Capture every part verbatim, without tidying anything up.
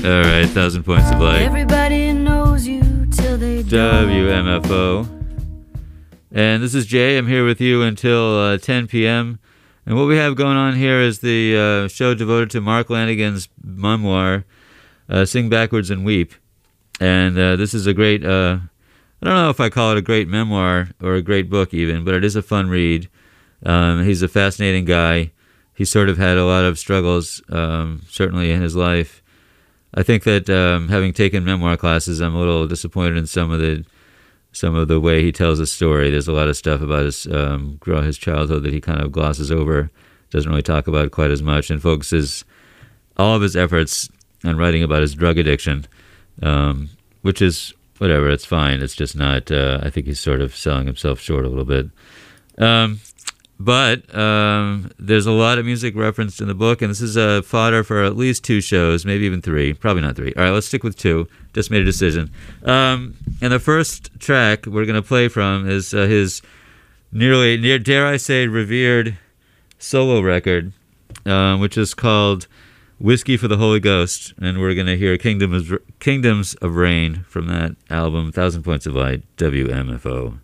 All right, Thousand Points of Light. Everybody knows you till they don't. W M F O. And this is Jay. I'm here with you until uh, ten p.m. And what we have going on here is the uh, show devoted to Mark Lanigan's memoir, uh, Sing Backwards and Weep. And uh, this is a great, uh, I don't know if I call it a great memoir or a great book even, but it is a fun read. Um, he's a fascinating guy. He sort of had a lot of struggles, um, certainly in his life. I think that um, having taken memoir classes, I'm a little disappointed in some of the some of the way he tells his story. There's a lot of stuff about his um, his childhood that he kind of glosses over, doesn't really talk about quite as much, and focuses all of his efforts on writing about his drug addiction, um, which is whatever. It's fine. It's just not. Uh, I think he's sort of selling himself short a little bit. Um, But um, there's a lot of music referenced in the book, and this is a fodder for at least two shows, maybe even three. Probably not three. All right, let's stick with two. Just made a decision. Um, and the first track we're going to play from is uh, his nearly, near, dare I say, revered solo record, uh, which is called Whiskey for the Holy Ghost. And we're going to hear Kingdoms of, Kingdoms of Rain from that album, Thousand Points of Light, W M F O.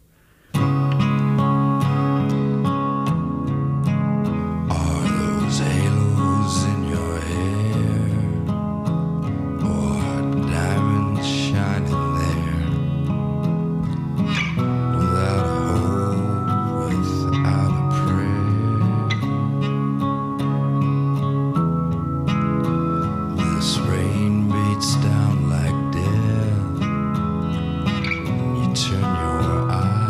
Turn your eyes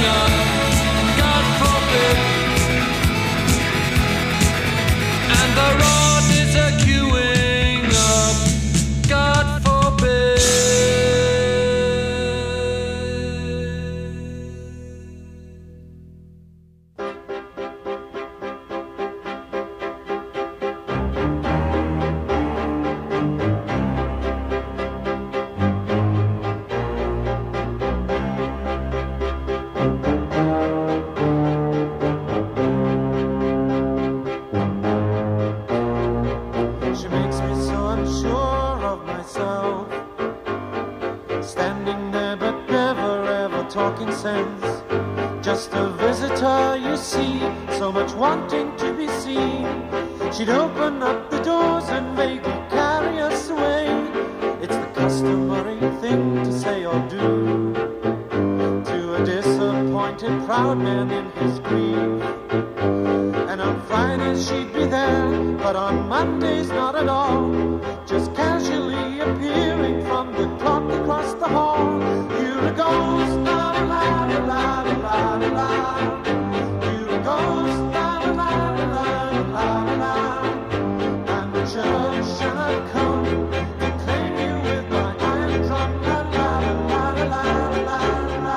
up, God forbid. And the rod is a queuing up, God forbid. She makes me so unsure of myself, standing there but never ever talking sense. Just a visitor, you see, so much wanting to be seen. She'd open up the doors and vaguely carry us away. It's the customary thing to say or do to a disappointed proud man in his grief. And on Fridays she'd be there, but on Mondays not at all, just casually appearing from the clock across the hall. Here it goes, la la la la la la la. Here it goes, la la la la la la la. And the church shall I come to claim you with my iron drum, la la la la la la la.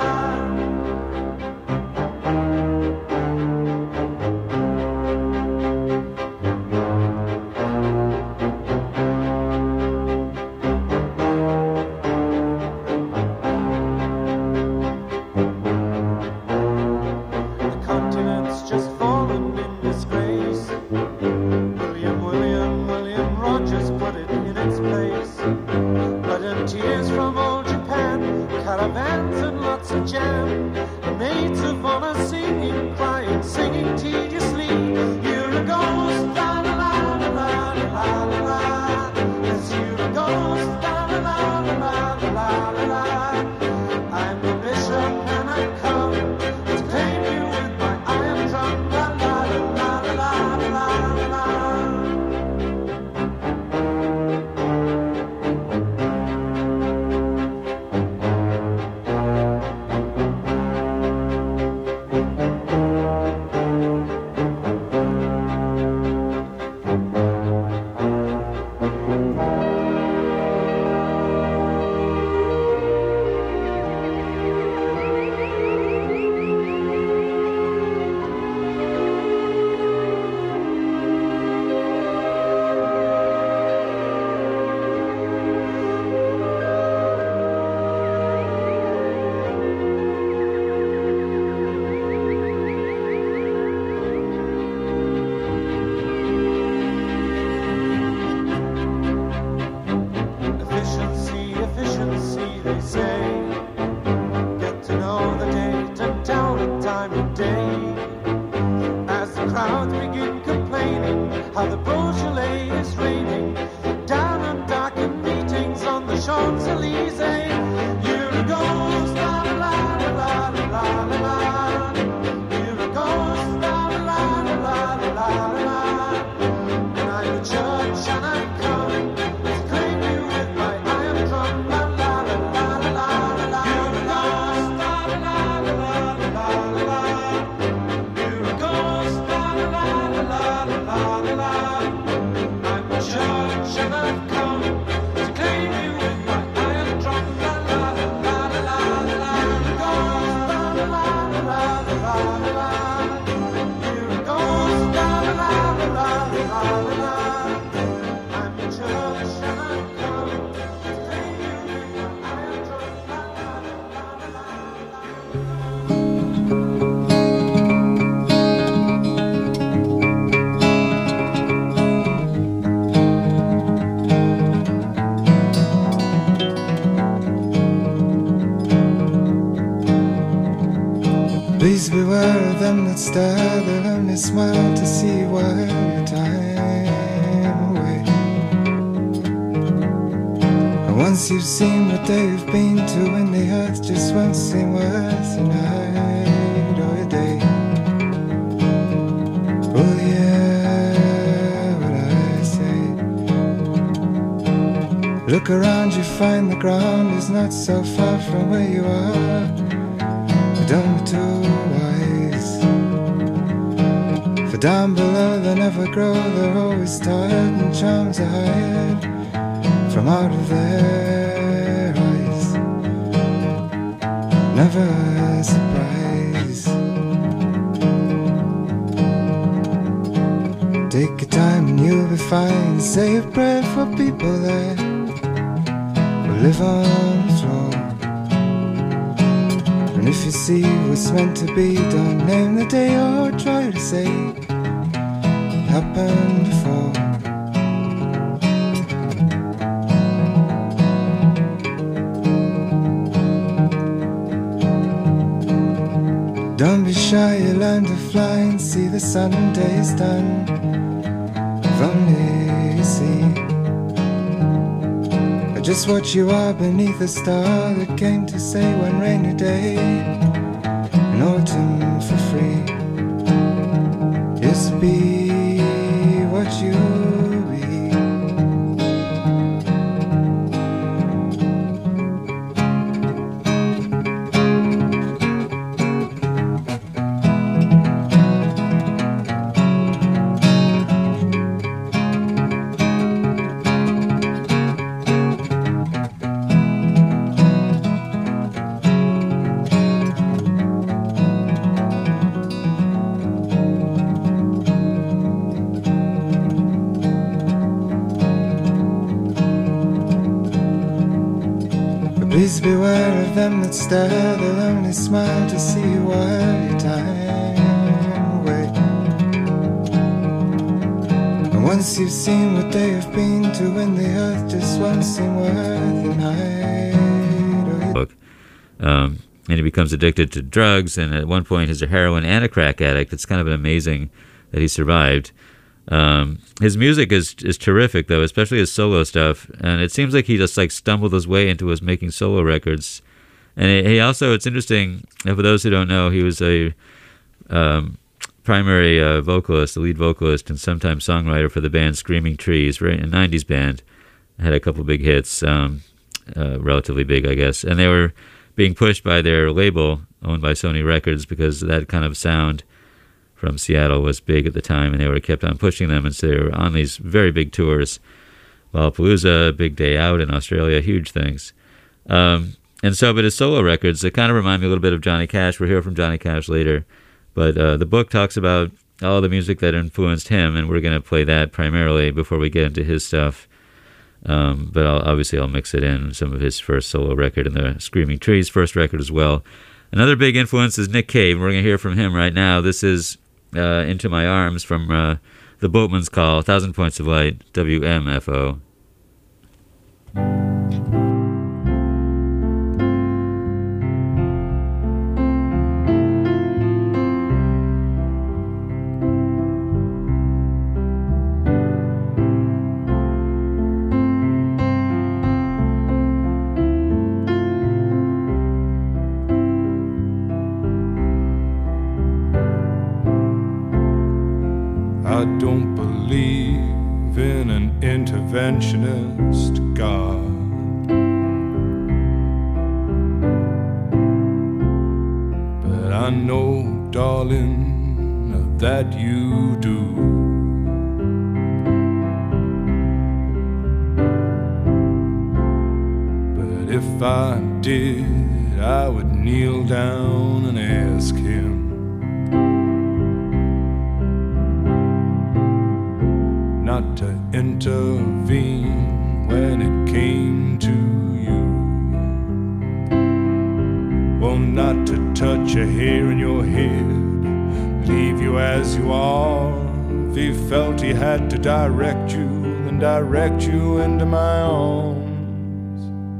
The continent's just fallen in disgrace. William, William, William Rogers put it in its place. Blood and tears from old Japan, caravans and lots of jam. The maids of honor singing, crying, singing tediously. Here it goes, la la la la la la la la. Yes, here it goes, la la la la la la la la. I'm the bishop and I come to claim you with my iron drum, la la la la la la la. Efficiency, efficiency, they say. Get to know the date and tell the time of day. As the crowds begin complaining how the Beaujolais is raining, down and darkened meetings on the Champs-Élysées. Here it goes, la la la la la la la. Here it goes, la la la la la la la. And I'm the church and I'm come to claim you with my iron drum, la la la la la la la. Here it goes, la la la la la la la. Here it goes, la la la la la la la. I'm the church and I've come to claim you with my iron drum, la la la la la la. Here it goes, la la la la la la la. Here it goes, la la la la la la la. I'm the church and I've come to claim you with my iron drum, la la la la la la. Please beware of them that stare, they'll only smile to see while your time away. And once you've seen what they've been to, when the earth just won't seem worth a night or a day. Oh yeah, what I say. Look around, you find the ground is not so far from where you are. don't be too wise. For down below they never grow, they're always tired, and charms are hired from out of their eyes. Never a surprise. Take your time and you'll be fine. Say a prayer for people that will live on the throne. And if you see what's meant to be, don't name the day or try to say it happened before. Don't be shy, you learn to fly and see the Sunday's done. If only you see just what you are beneath a star that came to say one rainy day in autumn for free. Just be what you be. Please beware of them that stare, they'll only smile to see you while your time away. And once you've seen what they have been to, when the earth just won't seem worth an hide. Um, and he becomes addicted to drugs, and at one point he's a heroin and a crack addict. It's kind of amazing that he survived. Um, his music is is terrific, though, especially his solo stuff. And it seems like he just like stumbled his way into his making solo records. And he, he also, it's interesting, for those who don't know, he was a um, primary uh, vocalist, a lead vocalist, and sometimes songwriter for the band Screaming Trees, right? A nineties band. Had a couple big hits, um, uh, relatively big, I guess. And they were being pushed by their label, owned by Sony Records, because that kind of sound from Seattle was big at the time, and they were kept on pushing them, and so they were on these very big tours. Lollapalooza, Big Day Out in Australia, huge things. Um, and so, but his solo records, they kind of remind me a little bit of Johnny Cash. We'll hear from Johnny Cash later. But uh, the book talks about all the music that influenced him, and we're going to play that primarily before we get into his stuff. Um, but I'll, obviously I'll mix it in, some of his first solo record and the Screaming Trees first record as well. Another big influence is Nick Cave. We're going to hear from him right now. This is uh, Into My Arms from uh, The Boatman's Call, Thousand Points of Light, W M F O. I don't believe in an interventionist God, but I know, darling, that you do. But if I did, I would kneel down and ask him not to intervene when it came to you. Well, not to touch a hair in your head, leave you as you are. If he felt he had to direct you, then direct you into my arms.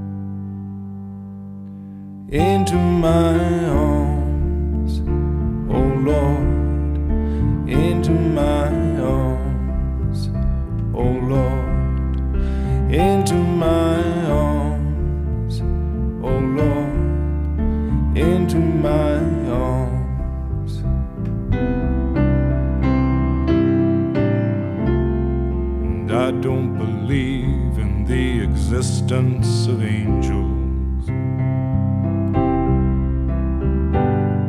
Into my arms, oh Lord, into my arms, oh Lord, into my arms, oh Lord, into my arms. And I don't believe in the existence of angels,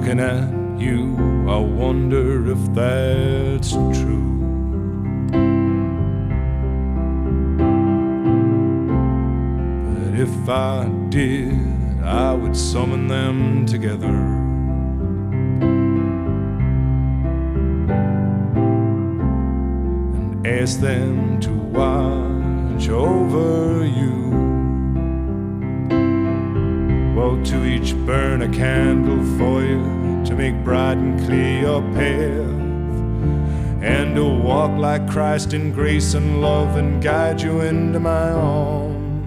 looking at you, I wonder if that's true. But if I did, I would summon them together. And ask them to watch over you. Well, to each burn a candle for you, to make bright and clear your path, and to walk like Christ in grace and love and guide you into my arms,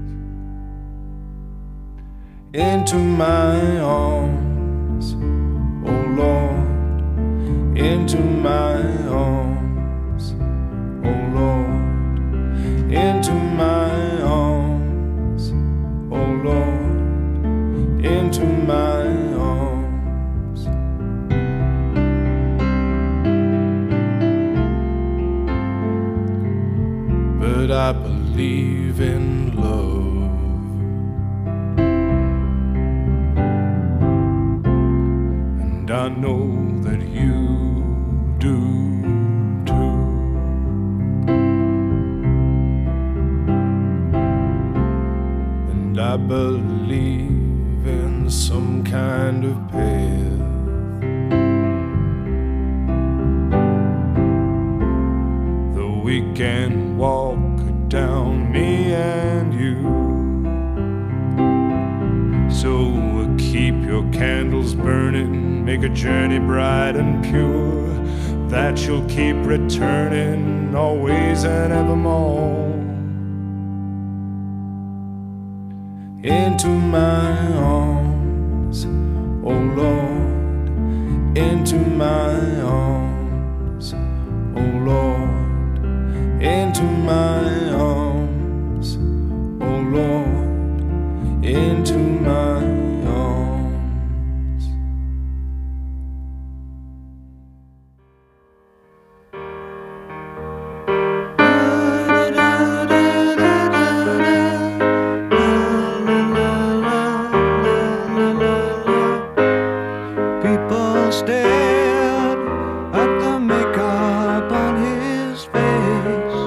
into my arms, oh Lord, into my arms, oh Lord, into my arms, oh Lord, into my arms. But I believe in love, and I know that you do too. And I believe in some kind of path that we can walk down, me and you. So keep your candles burning, make a journey bright and pure, that you'll keep returning always and evermore. Into my arms, oh Lord, into my arms, oh Lord, into my arms, oh Lord, into my arms. Stared at the makeup on his face,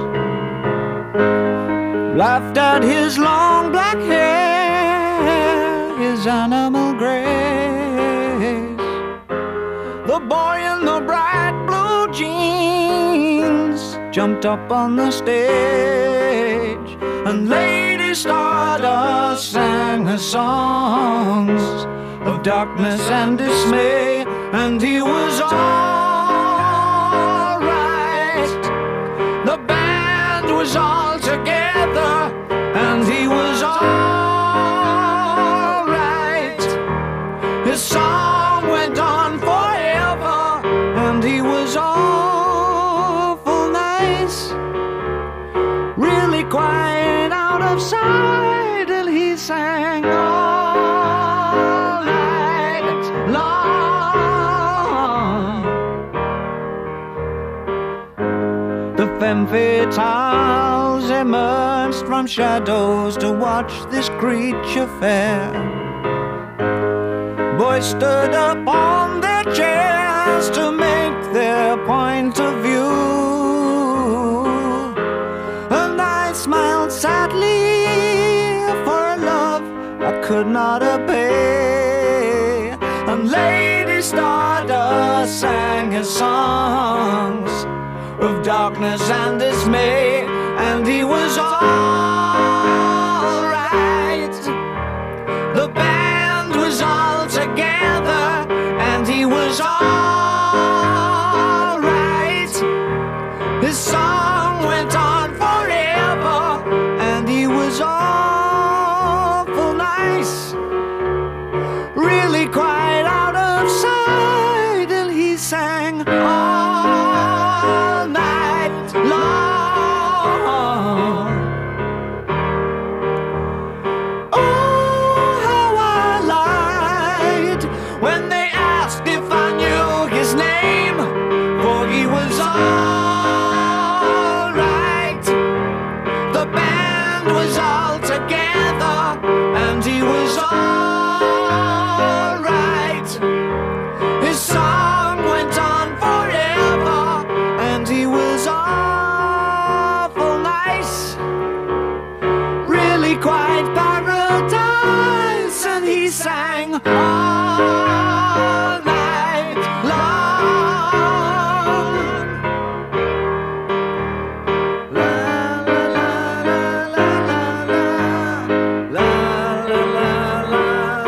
laughed at his long black hair, his animal grace. The boy in the bright blue jeans jumped up on the stage, and Lady Stardust sang her songs of darkness and dismay. And he was all right. The band was all together, and he was all right. His song went on forever, and he was awful nice. Really quite out of sight, and he sang all night long. The femme fatales emerged from shadows to watch this creature fair. Boys stood up on their chairs to make their point of view, and I smiled sadly for a love I could not obey. And Lady Stardust sang his songs of darkness and dismay, and he was all right. The band was all together, and he was all right. His song went on forever, and he was awful nice. Really quite out of sight, and he sang all night long. quite paradise, and he sang all night long. La la la la la la la la la la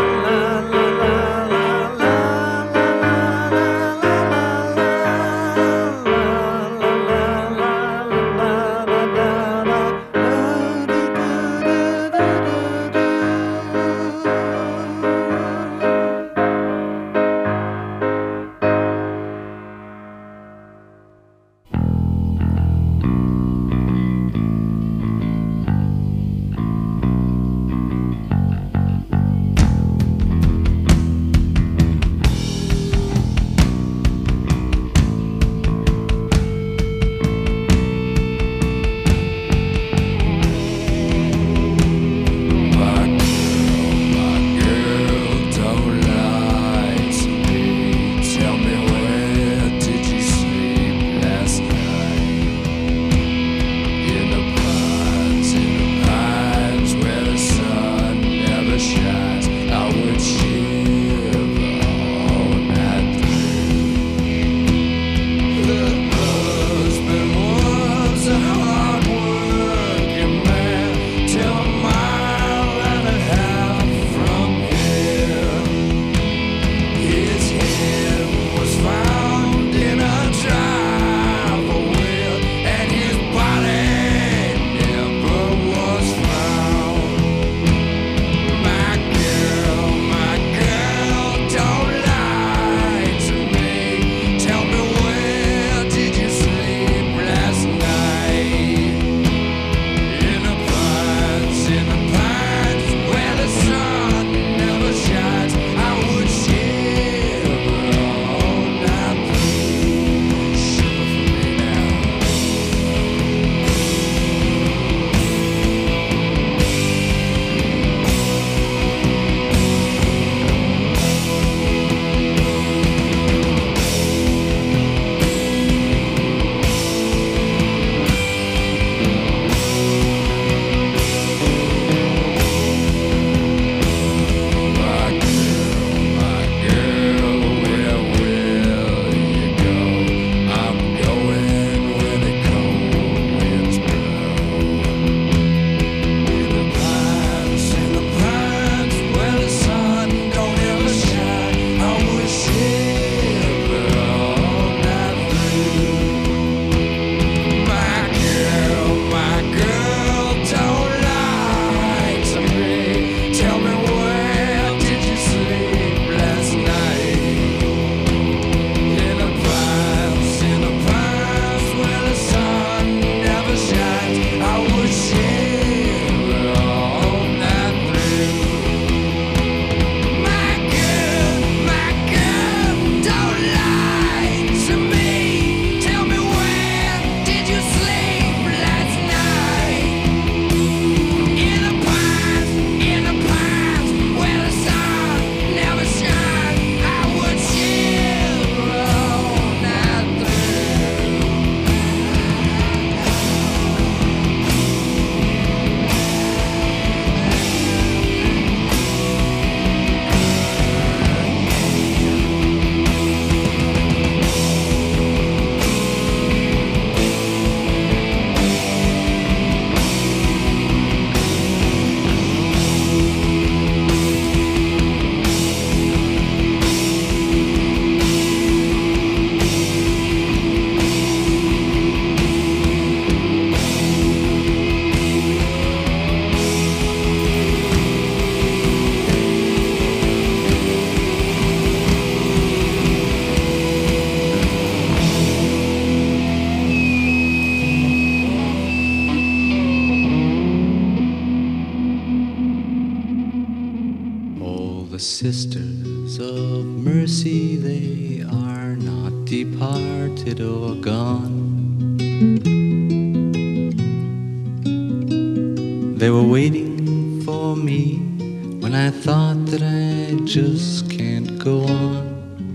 the sisters of mercy, they are not departed or gone. They were waiting for me when I thought that I just can't go on.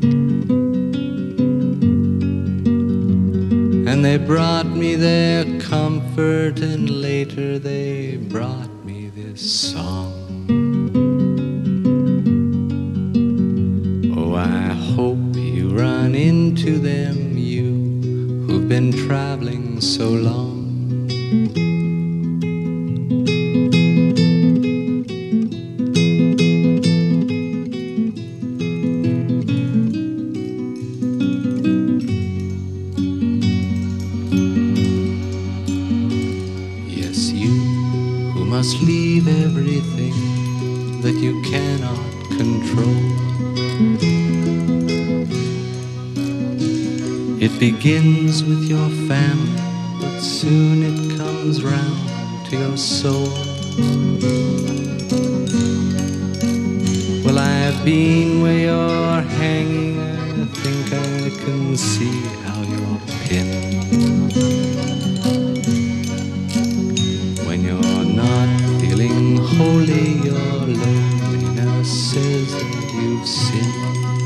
And they brought me their comfort, and later they brought me this song. Oh, I hope you run into them, you who've been traveling so long. Yes, you who must leave everything that you cannot control. It begins with your family, but soon it comes round to your soul. Well, I've been where you're hanging, I think I can see how you're pinned. When you're not feeling holy, your loneliness says that you've sinned.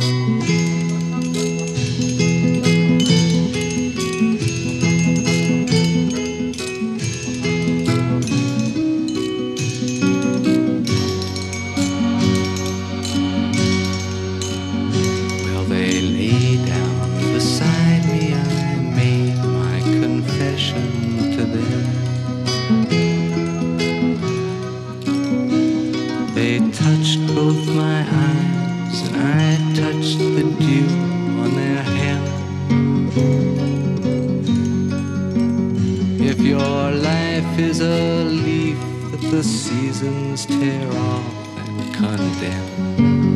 Tear off and condemn.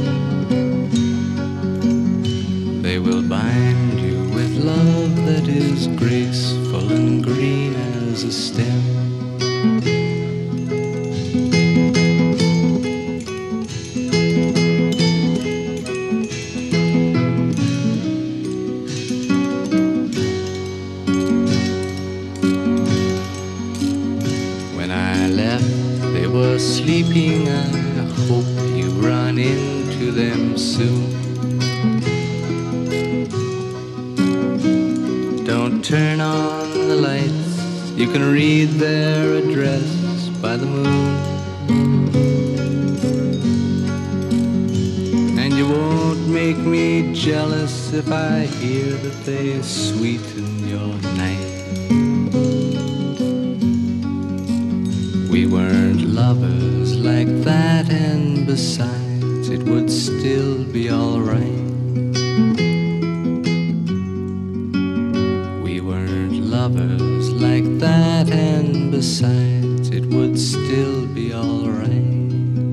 They will bind you with love that is graceful and green as a stem. Sleeping, I hope you run into them soon. Don't turn on the lights, you can read their address by the moon. And you won't make me jealous if I hear that they sweeten your night. We weren't lovers like that, and besides, it would still be alright. We weren't lovers like that, and besides, it would still be alright.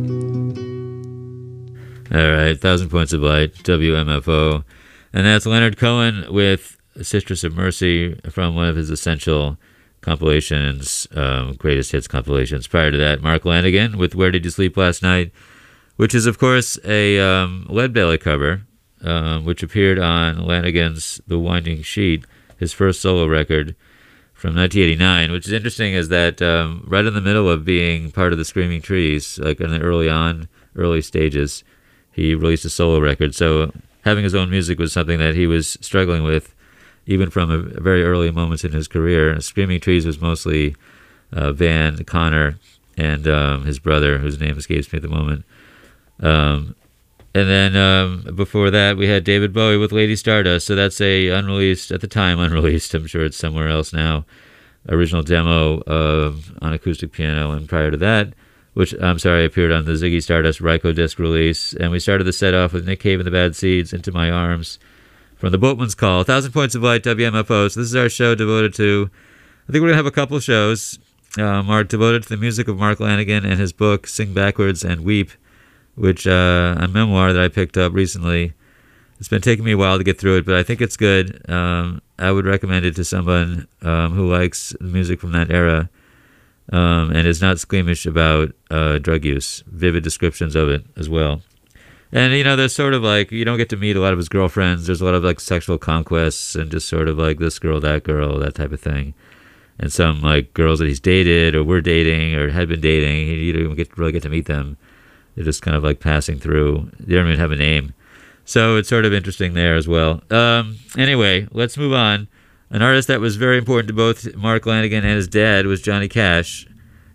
Alright, Thousand Points of Light, W M F O. And that's Leonard Cohen with Sistress of Mercy from one of his Essential compilations, um, greatest hits compilations. Prior to that, Mark Lanegan with Where Did You Sleep Last Night, which is, of course, a um, Leadbelly cover, um, which appeared on Lanegan's The Winding Sheet, his first solo record from nineteen eighty-nine, which is interesting is that um, right in the middle of being part of the Screaming Trees, like in the early on, early stages, he released a solo record. So having his own music was something that he was struggling with even from a very early moments in his career. Screaming Trees was mostly uh, Van Connor and um, his brother, whose name escapes me at the moment. Um, and then um, before that, we had David Bowie with Lady Stardust. So that's a unreleased, at the time unreleased, I'm sure it's somewhere else now, original demo of on acoustic piano. And prior to that, which, I'm sorry, appeared on the Ziggy Stardust Ryko disc release. And we started the set off with Nick Cave and the Bad Seeds, Into My Arms, from the Boatman's Call, Thousand Points of Light, W M F O. So this is our show devoted to, I think we're going to have a couple shows, um, are devoted to the music of Mark Lanegan and his book, Sing Backwards and Weep, which, uh, a memoir that I picked up recently. It's been taking me a while to get through it, but I think it's good. Um, I would recommend it to someone um, who likes music from that era um, and is not squeamish about uh, drug use. Vivid descriptions of it as well. And, you know, there's sort of like, you don't get to meet a lot of his girlfriends. There's a lot of like sexual conquests and just sort of like this girl, that girl, that type of thing. And some like girls that he's dated or were dating or had been dating, you don't even get, really get to meet them. They're just kind of like passing through. They don't even have a name. So it's sort of interesting there as well. Um, anyway, let's move on. An artist that was very important to both Mark Lanegan and his dad was Johnny Cash.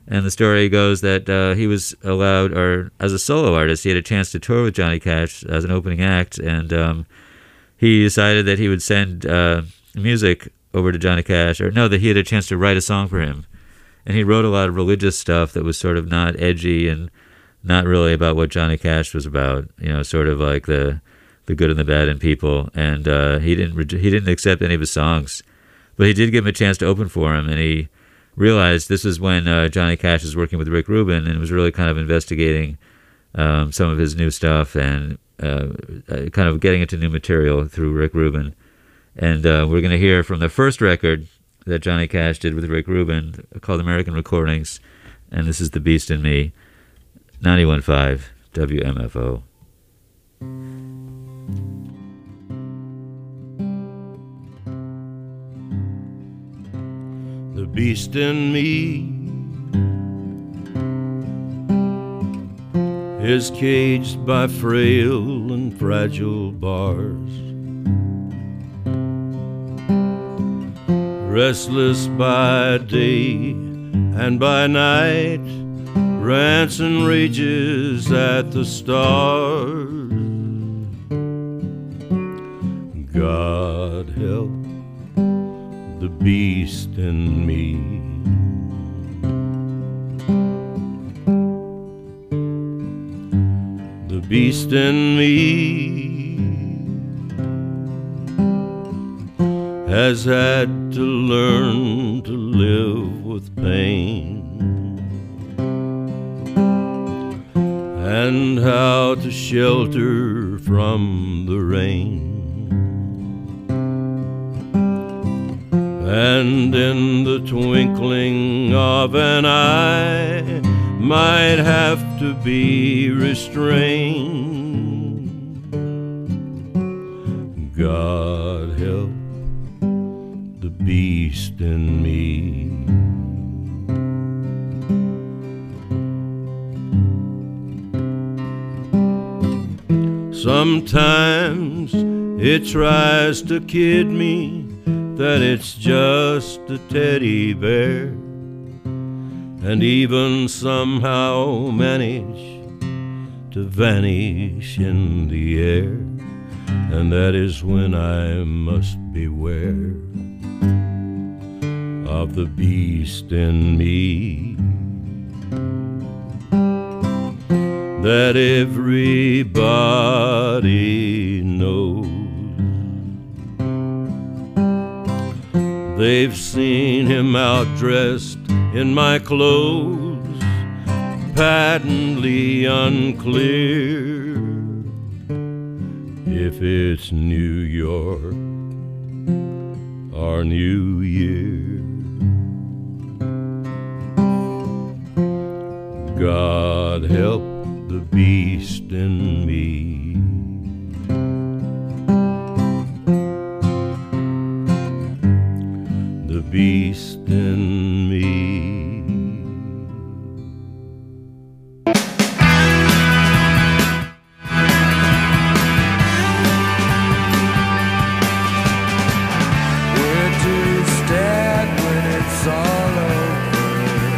And the story goes that uh, he was allowed, or as a solo artist, he had a chance to tour with Johnny Cash as an opening act, and um, he decided that he would send uh, music over to Johnny Cash, or no, that he had a chance to write a song for him. And he wrote a lot of religious stuff that was sort of not edgy and not really about what Johnny Cash was about, you know, sort of like the the good and the bad in people. And uh, he didn't he didn't accept any of his songs, but he did give him a chance to open for him, and he realized this was when uh, Johnny Cash was working with Rick Rubin and was really kind of investigating um, some of his new stuff and uh, kind of getting into new material through Rick Rubin. And uh, we're going to hear from the first record that Johnny Cash did with Rick Rubin called American Recordings, and this is The Beast in Me, ninety-one point five W M F O. The beast in me is caged by frail and fragile bars, restless by day and by night, rants and rages at the stars. God help the beast in me. The beast in me has had to learn to live with pain, and how to shelter from the rain. And in the twinkling of an eye might have to be restrained. God help the beast in me. Sometimes it tries to kid me that it's just a teddy bear, and even somehow manage to vanish in the air, and that is when I must beware of the beast in me that everybody knows. They've seen him outdressed in my clothes, patently unclear if it's New York or New Year. God help the beast in me. The beast in me. Where do you stand when it's all over?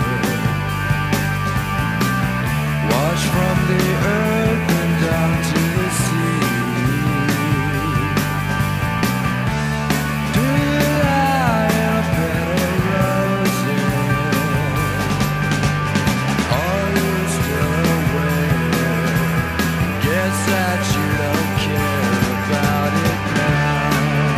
Wash from the earth and down to the sea. Do you lie in a bed of roses? Are you still aware? Guess that you don't care about it now.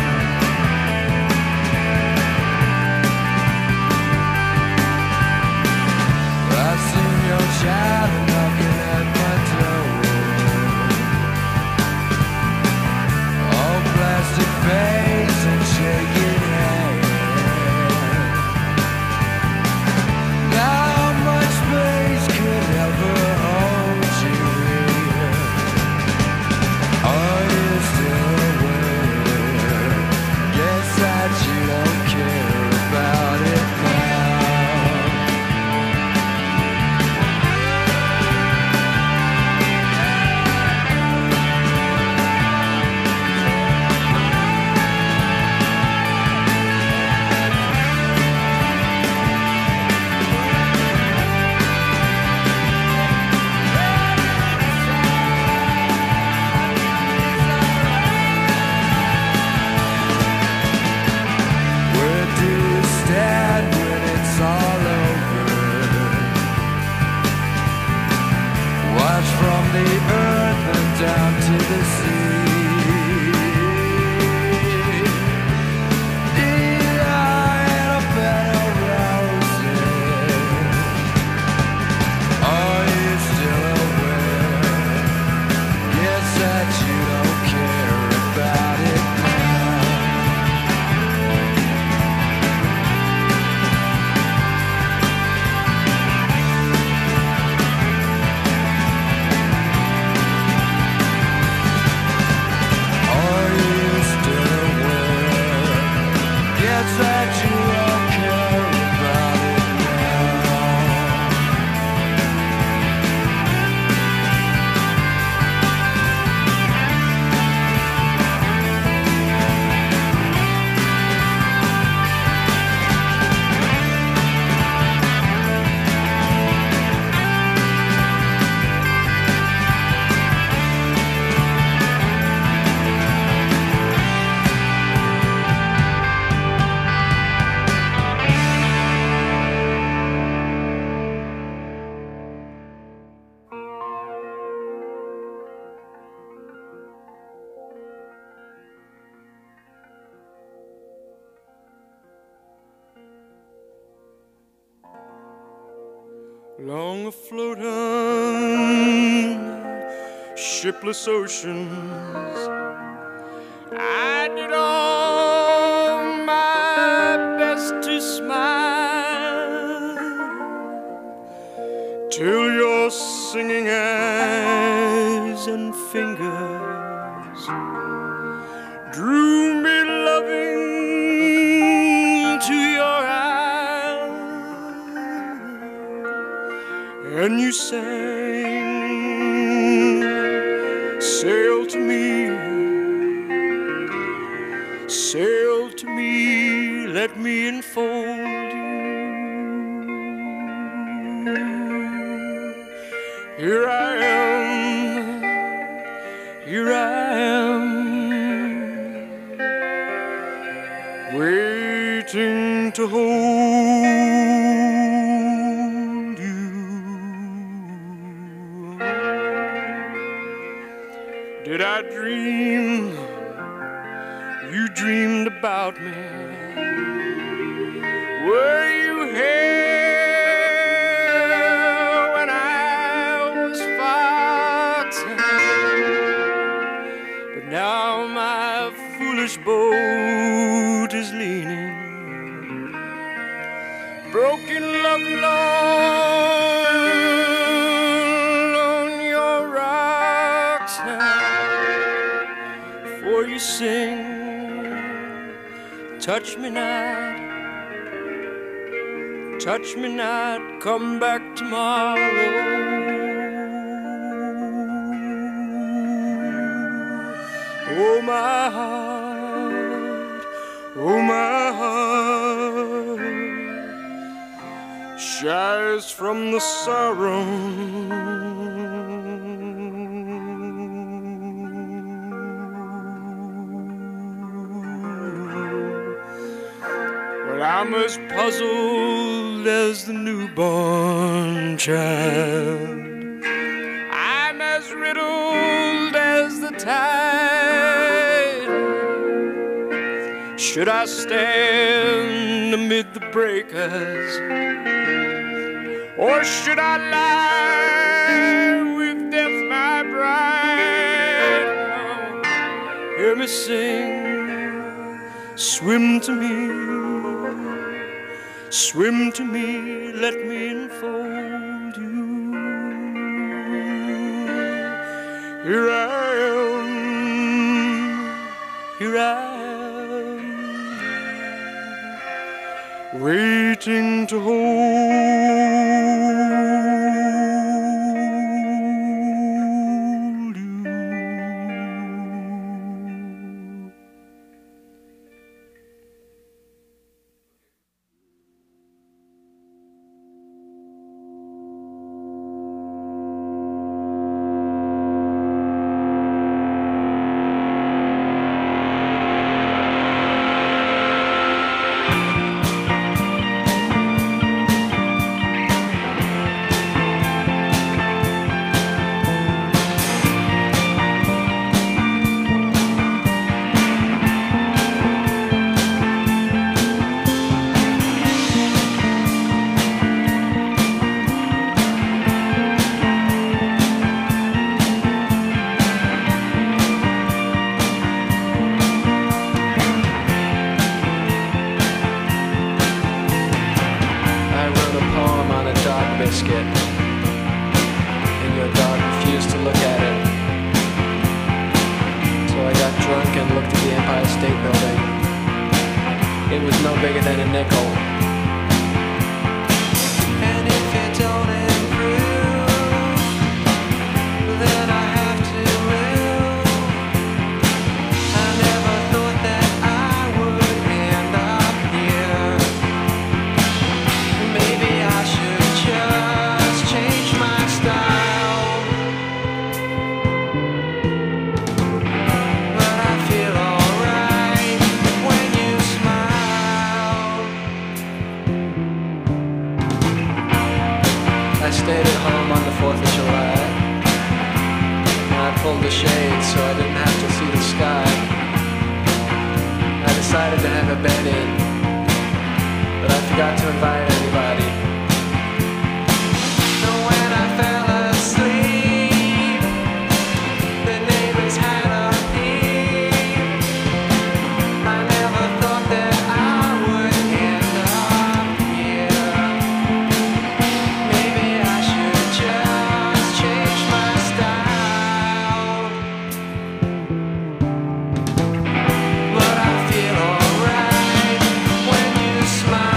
I've seen your child knocking at my door, all plastic face and shaking hand. Now how much space could ever hold you here? the earth and down to the sea. Need I had a better roses? Are you still aware? Guess that you don't care about it now. Are you still aware? Guess that you don't care about it now. Long afloat on shipless oceans, I did all my best to smile till your singing eyes and fingers drew me loving to your eyes, and you sang, sail to me, sail to me, let me enfold you. Here I am, here I am, waiting to hold you. Did I dream you dreamed about me? Were you here when I was foxing? But now my foolish boat is leaning, broken love alone on your rocks now. For you sing, touch me not, touch me not, come back tomorrow. Oh my heart, oh my heart, shies from the sorrow. Well, I'm as puzzled as the newborn child, I'm as riddled as the tide. Should I stand amid the breakers, or should I lie with death my bride? Oh, hear me sing, swim to me, swim to me, let me enfold you. Here I am, here I am, waiting to hold you. bigger than a nickel. And if it don't improve, then I have to move. I never thought that I would end up here. Maybe I should just change my style. But I feel alright when you smile. I stayed at home on the fourth of July, and I pulled the shades so I didn't have to see the sky. I decided to have a bed in, but I forgot to invite anybody. So when I fell asleep, the neighbors had a peep. I never thought that I would end up here. Maybe I should just change my style. But I feel alright when you smile.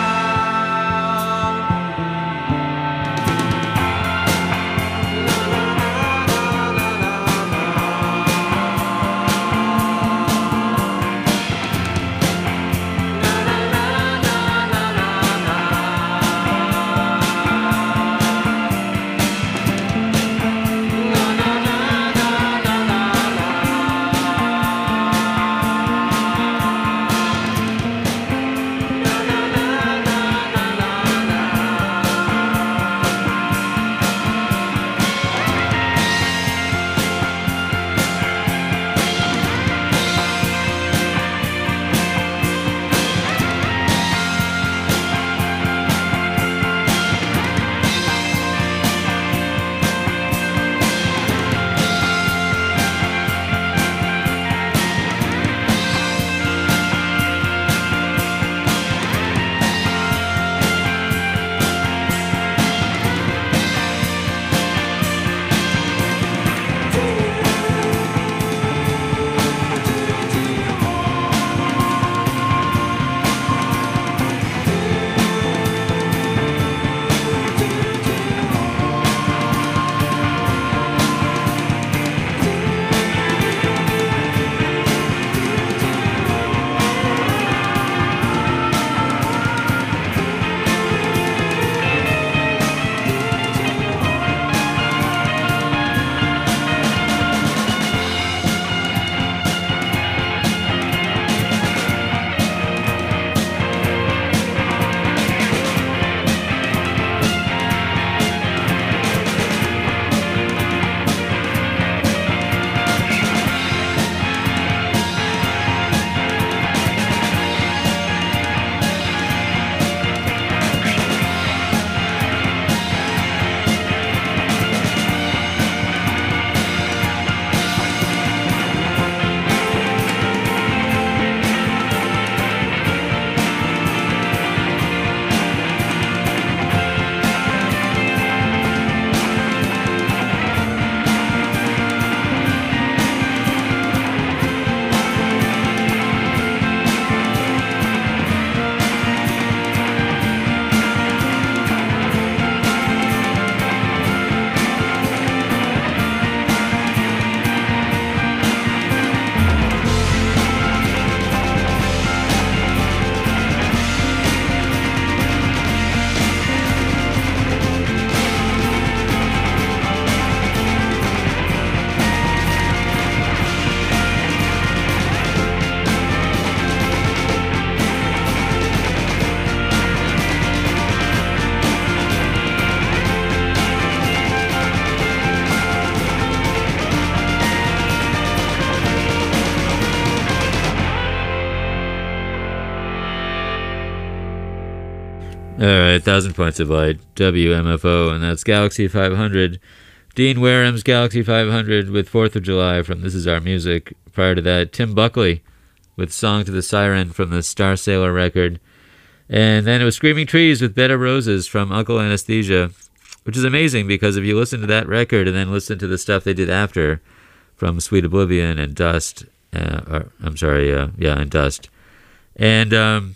All right, Thousand Points of Light, W M F O, and that's Galaxy five hundred. Dean Wareham's Galaxy five hundred with fourth of July from This Is Our Music. Prior to that, Tim Buckley with Song to the Siren from the Star Sailor record. And then it was Screaming Trees with Bed of Roses from Uncle Anesthesia, which is amazing because if you listen to that record and then listen to the stuff they did after from Sweet Oblivion and Dust, uh, or, I'm sorry, uh, yeah, and Dust. And um,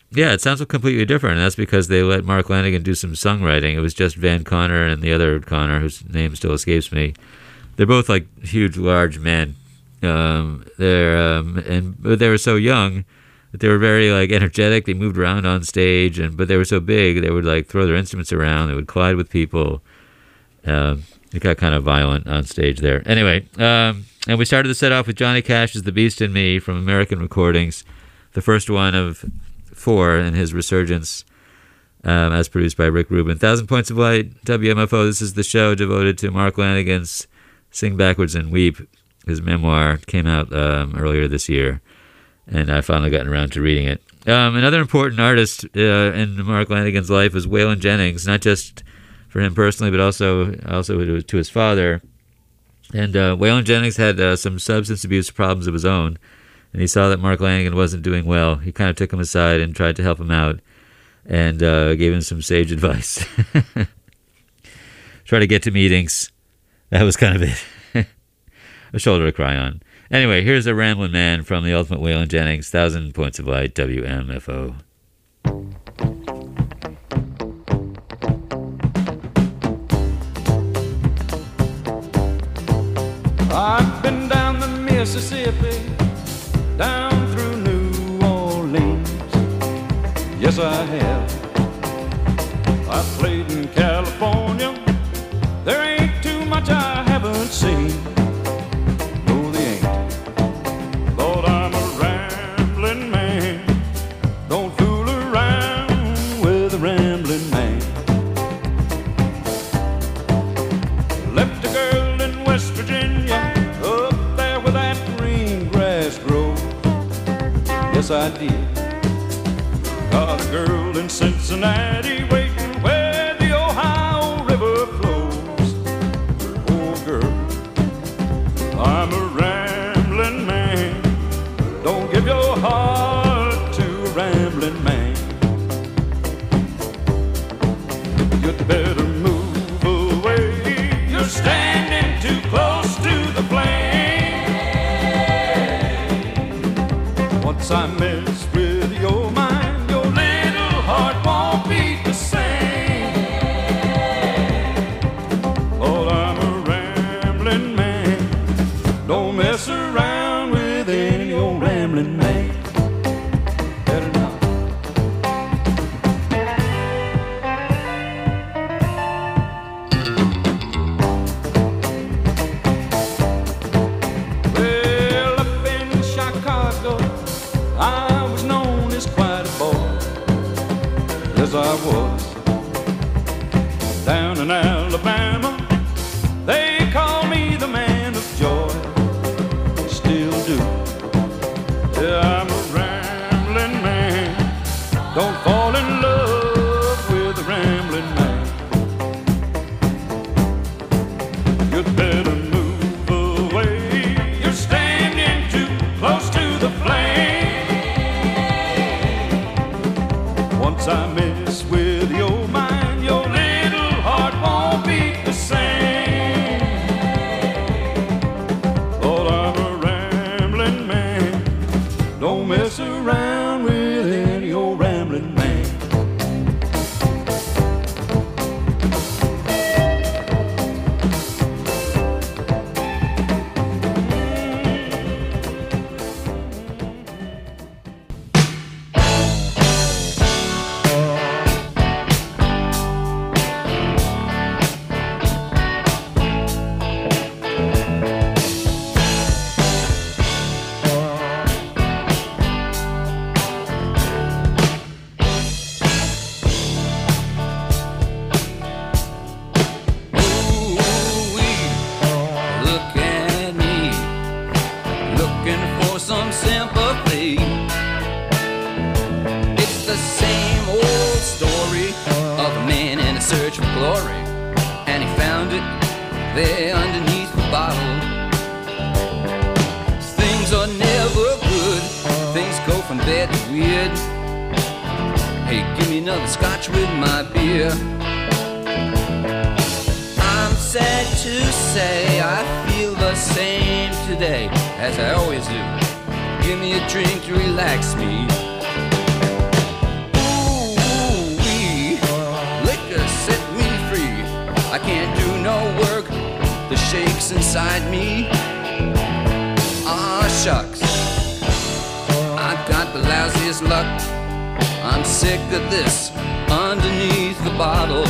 yeah, it sounds completely different, and that's because they let Mark Lanegan do some songwriting. It was just Van Connor and the other Connor, whose name still escapes me. They're both like huge, large men. Um, they're um, and but they were so young that they were very like energetic. They moved around on stage, and but they were so big they would like throw their instruments around. They would collide with people. Um, it got kind of violent on stage there. Anyway, um, and we started the set off with Johnny Cash's "The Beast in Me" from American Recordings, the first one of four in his resurgence, um, as produced by Rick Rubin. Thousand Points of Light, W M F O. This is the show devoted to Mark Lanegan's "Sing Backwards and Weep." His memoir came out um, earlier this year, and I finally gotten around to reading it. Um, another important artist uh, in Mark Lanegan's life was Waylon Jennings, not just for him personally, but also also to his father. And uh, Waylon Jennings had uh, some substance abuse problems of his own, and he saw that Mark Lanegan wasn't doing well. He kind of took him aside and tried to help him out, and uh, gave him some sage advice. Try to get to meetings. That was kind of it. A shoulder to cry on. Anyway, here's a Ramblin' Man from the Ultimate Waylon Jennings, Thousand Points of Light, W M F O. I've been down the Mississippi, down through New Orleans. Yes, I have. I've played in California. There ain't too much I haven't seen. No, they ain't. Lord, I'm a rambling man. Don't fool around with a rambling man. Left a girl in West Virginia, up there where that green grass grows. Yes, I did. Got a girl in Cincinnati waiting where the Ohio River flows. Oh, girl, I'm a rambling man. Don't give your heart to a rambling man. You'd better move away. You're standing too close to the flame. Once I mess with your mind, your little heart won't beat the same. Oh, I'm a rambling man. Don't mess around with any old rambling man. Better not. Well, up in Chicago, I was known as quite a boy. Yes, I was. Down in Alabama, they call me the man of joy. Still do. Yeah, I'm a rambling man. Don't fall in love with a rambling man. You'd better move away. You're standing too close to the flame. Once I mess with your mind, your little heart won't beat the same. Lord, I'm a rambling man. Don't mess around with any old rambling man. Ooh-wee, look at me, looking for some sympathy. It's the same old story of a man in a search for glory, and he found it there underneath the bottle. Things are never good, things go from bad to weird. Hey, give me another scotch with my beer. I'm sad to say I feel the same today as I always do. Give me a drink to relax me. I can't do no work, the shakes inside me. Ah, shucks, I've got the lousiest luck. I'm sick of this underneath the bottle.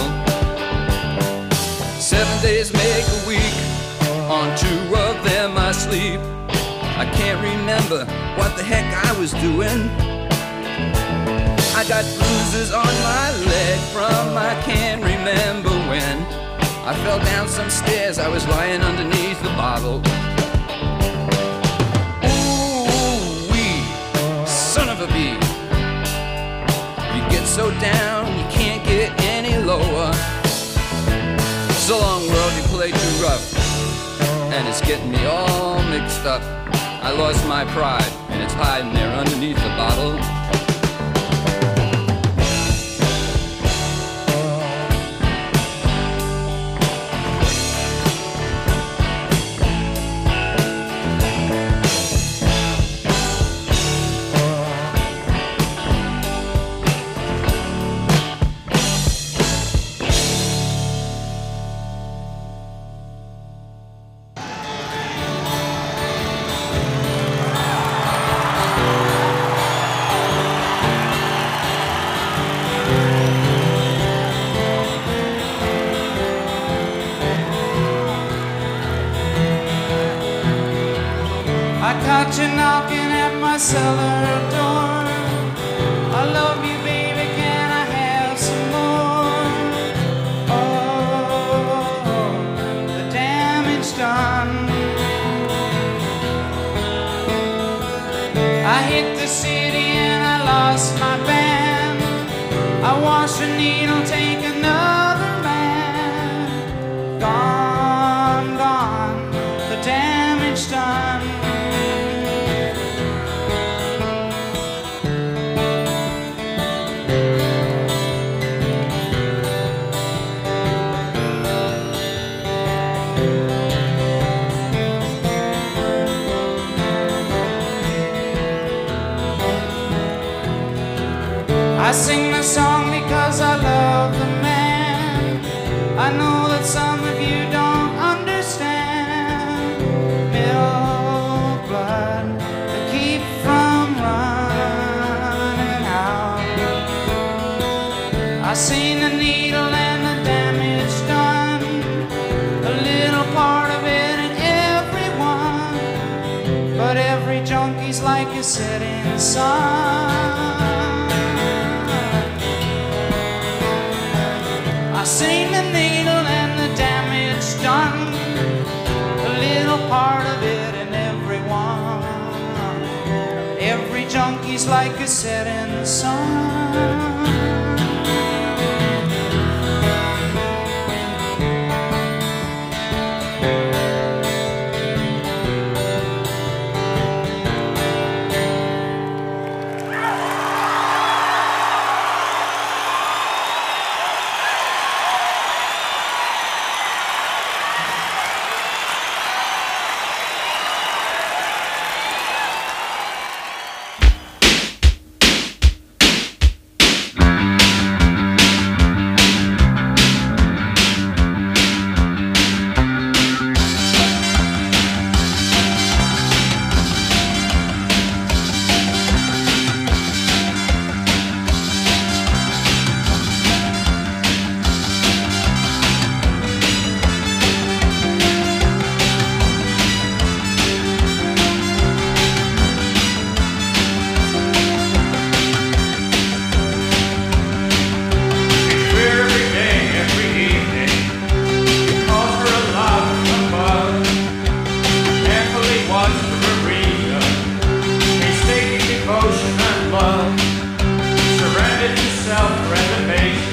Seven days make a week, on two of them I sleep. I can't remember what the heck I was doing. I got bruises on my leg from I can't remember when. I fell down some stairs, I was lying underneath the bottle. Ooh wee, son of a bee. You get so down, you can't get any lower. So long world, you play too rough, and it's getting me all mixed up. I lost my pride, and it's hiding there underneath the bottle. Caught you knocking at my cellar door. I love you, baby, can I have some more? Oh, the damage done. I hit the city and I lost my band. I watched a needle take another man. Gone, gone, the damage done. I sing the song because I love the man. I know that some of you don't understand. Milk blood to keep from running out. I seen the needle and the damage done, a little part of it in everyone. But every junkie's like a setting sun. I seen the needle and the damage done, a little part of it in everyone. Every junkie's like a setting sun.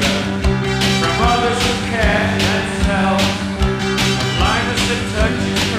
From others who can and tell, a blindness that touches